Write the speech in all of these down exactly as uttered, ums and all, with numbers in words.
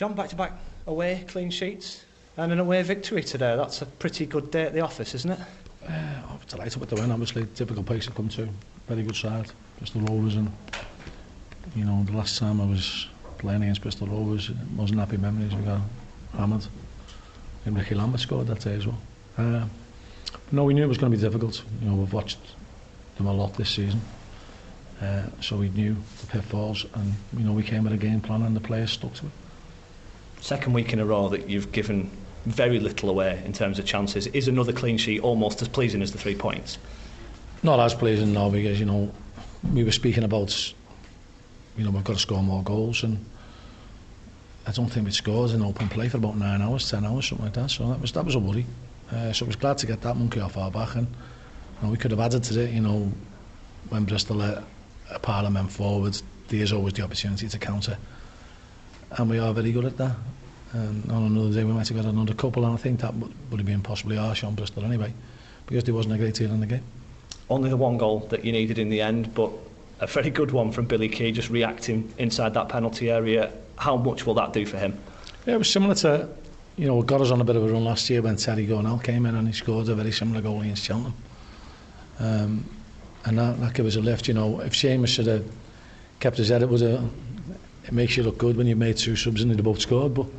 John, back-to-back away clean sheets and an away victory today. That's a pretty good day at the office, isn't it? Uh, I'm delighted with the win, obviously. Difficult place to come to. Very good side, Bristol Rovers. And, you know, the last time I was playing against Bristol Rovers, it wasn't happy memories. We got hammered. And Ricky Lambert scored that day as well. Uh, but no, we knew it was going to be difficult. You know, we've watched them a lot this season. Uh, so we knew the pitfalls, and you know, we came with a game plan and the players stuck to it. Second week in a row that you've given very little away in terms of chances. Is another clean sheet almost as pleasing as the three points? Not as pleasing, no, because you know, we were speaking about, you know, we've got to score more goals, and I don't think we'd scored in open play for about nine hours, ten hours, something like that. So that was that was a worry. Uh, so I was glad to get that monkey off our back, and you know, we could have added to it. You know, when Bristol let a pile of men forward, there's always the opportunity to counter, and we are very good at that. And on another day we might have got another couple, and I think that would have been possibly harsh on Bristol anyway, because there wasn't a great deal in the game. Only the one goal that you needed in the end, but a very good one from Billy Key, just reacting inside that penalty area. How much will that do for him? Yeah, it was similar to, you know, got us on a bit of a run last year when Terry Gornell came in and he scored a very similar goal against Cheltenham. Um, and that, that gave us a lift. You know, if Seamus should have kept his head, it would have, it makes you look good when you've made two subs and they'd both scored. But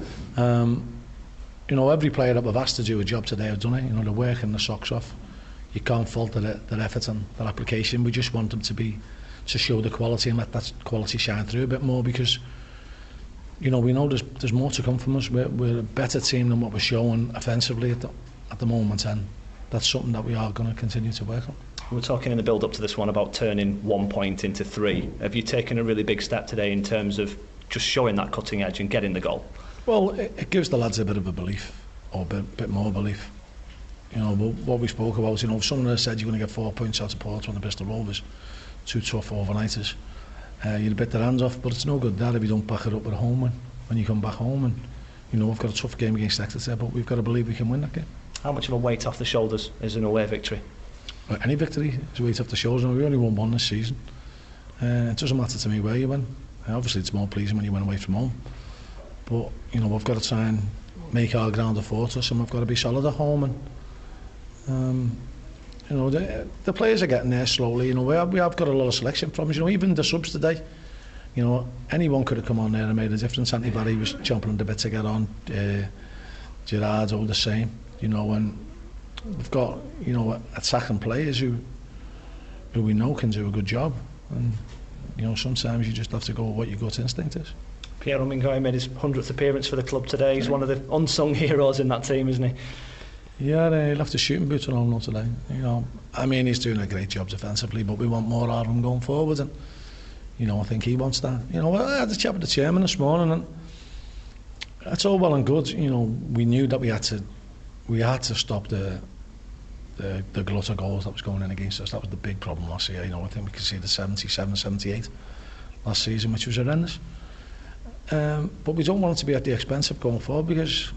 um, you know, every player that we've asked to do a job today have done it. You know, they're working their socks off. You can't fault their, their effort and their application. We just want them to be, to show the quality and let that quality shine through a bit more, because you know, we know there's there's more to come from us. We're, we're a better team than what we're showing offensively at the, at the moment, and that's something that we are going to continue to work on. We were talking in the build-up to this one about turning one point into three. Have you taken a really big step today in terms of just showing that cutting edge and getting the goal? Well, it, it gives the lads a bit of a belief, or a bit, bit more belief. You know, what we spoke about, you know, if someone has said you're going to get four points out of Porto on the Bristol Rovers, two tough overnighters, uh, you'd bit their hands off, but it's no good that if you don't back it up with a home win when you come back home. And you know, we've got a tough game against Exeter, but we've got to believe we can win that game. How much of a weight off the shoulders is an away victory? Well, any victory is a weight off the shoulders, and we only won one this season. Uh, it doesn't matter to me where you win. Uh, obviously it's more pleasing when you win away from home, but you know, we've got to try and make our ground a fortress, and we've got to be solid at home. And um, you know, the, the players are getting there slowly. You know, we have, we have got a lot of selection from us. You know, even the subs today, you know, anyone could have come on there and made a difference. Anthony Barry was chomping at the bit to get on. Uh, Gerrard's all the same. You know, and we've got, you know, attacking players who who we know can do a good job. And you know, sometimes you just have to go with what your gut instinct is. Pierre Mingoy made his hundredth appearance for the club today. He's one of the unsung heroes in that team, isn't he? Yeah, he'll have to shooting boots on all today. You know, I mean, he's doing a great job defensively, but we want more out of him going forward, and you know, I think he wants that. You know, I had a chat with the chairman this morning, and that's all well and good. You know, we knew that we had to, we had to stop the the, the glut of goals that was going in against us. That was the big problem last year. You know, I think we could see the seventy-seven, seventy-eight last season, which was horrendous. Um, but we don't want it to be at the expense of going forward, because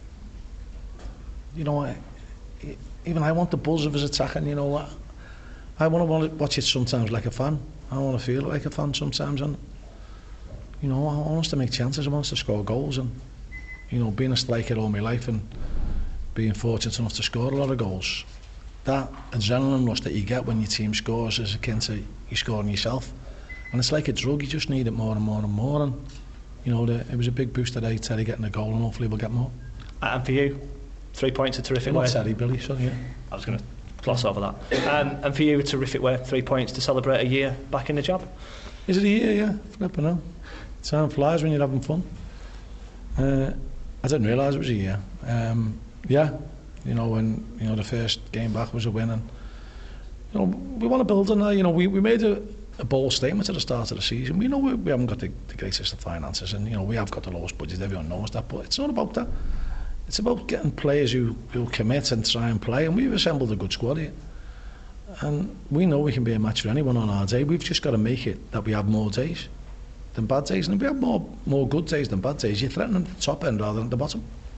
you know, I, even I want the buzz of his attacking. You know, I want to watch it sometimes like a fan. I want to feel like a fan sometimes, and you know, I want us to make chances. I want us to score goals, and you know, being a striker all my life and being fortunate enough to score a lot of goals, that adrenaline rush that you get when your team scores is akin to you scoring yourself, and it's like a drug. You just need it more and more and more. And you know, the, it was a big boost today, Terry getting a goal, and hopefully we'll get more. And for you, three points, a terrific way. Not Terry, Billy, sorry. Yeah. I was going to gloss over that. Um, and for you, a terrific way, three points to celebrate a year back in the job. Is it a year? Yeah, flipping out. Time flies when you're having fun. Uh, I didn't realise it was a year. Um, yeah, you know, when you know the first game back was a win, and you know, we want to build on that. You know, we, we made a, a bold statement at the start of the season. We know we, we haven't got the, the greatest of finances, and you know, we have got the lowest budget. Everyone knows that, but it's not about that. It's about getting players who, who commit and try and play, and we've assembled a good squad here. And we know we can be a match for anyone on our day. We've just got to make it that we have more days than bad days. And if we have more, more good days than bad days, you're threatening the top end rather than the bottom.